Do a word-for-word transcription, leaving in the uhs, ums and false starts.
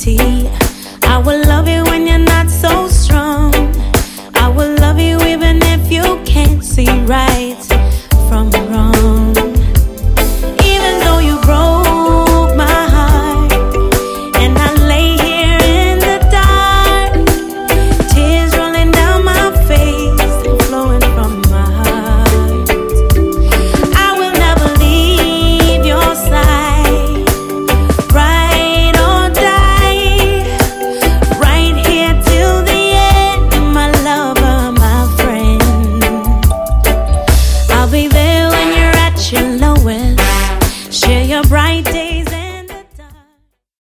empty. I will love you when you're not so strong. I will love you even if you can't see right from wrong. Even though you broke my heart, and I lay here in the dark, tears rolling down my face and flowing from my heart. I will never leave your side, ride or die, right here till the end, my lover, my friend. I'll be there when you're at your lowest, share your bright days.